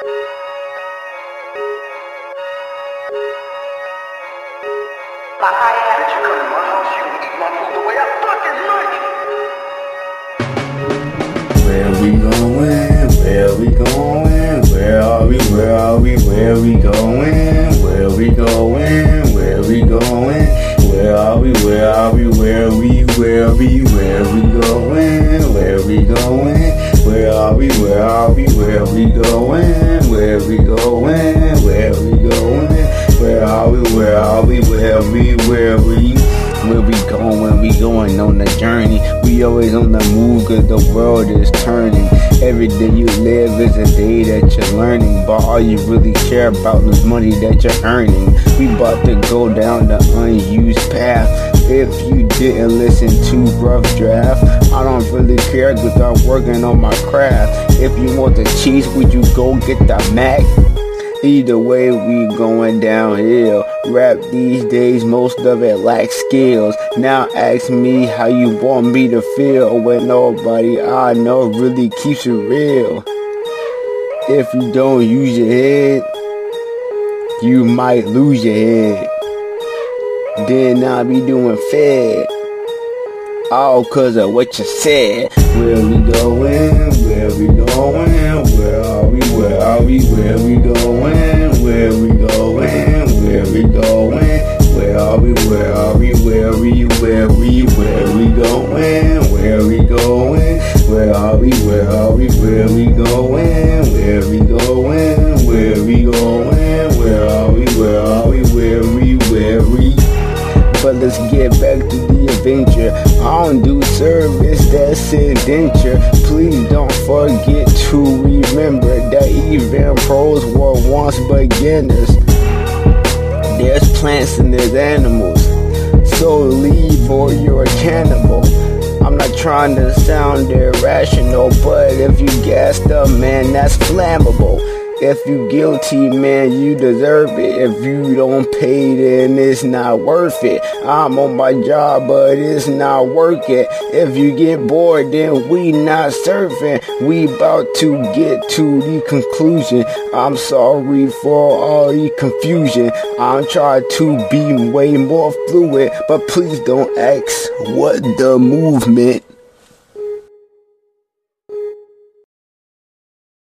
My eye at you come to my house, you can eat my food the way I fucking like. Where we going? Where we going? Where are we? Where are we? Where we going? Where we going? Where we going? Where are we? Where are we? Where we? Where we? Where we going? Where we going? Where are we? Where are we? Where we going? Where we going? Where we going? Where are we? Where are we? Where we? Where we going? When we going on the journey, we always on the move 'cause the world is turning. Every day you live is a day that you're learning, but all you really care about is money that you're earning. We about to go down the unused path. If you didn't listen to Rough Draft, I don't really care 'cause I'm working on my craft. If you want the cheese, would you go get the Mac? Either way, we going downhill. Rap these days, most of it lacks skills. Now ask me how you want me to feel when nobody I know really keeps it real. If you don't use your head, you might lose your head. Then I'll be doing fed, all 'cause of what you said. Where we going? Where we going? Where are we? Where are we? Where we going? Where we going? Where we going? Where are we? Where are we? Where we? Where we? Where we going? Where we going? Where are we? Where are we? Where we going? Where we going? Where we going? Where are we? Where are we? Where we? Where we? But let's get back to the adventure. I don't do service, that's indenture. Please don't forget to remember that even pros were once beginners. There's plants and there's animals, so leave or you're a cannibal. I'm not trying to sound irrational, but if you gassed up, man, that's flammable. If you guilty, man, you deserve it. If you don't pay, then it's not worth it. I'm on my job, but it's not working. If you get bored, then we not surfing. We about to get to the conclusion. I'm sorry for all the confusion. I'm trying to be way more fluid, but please don't ask what the movement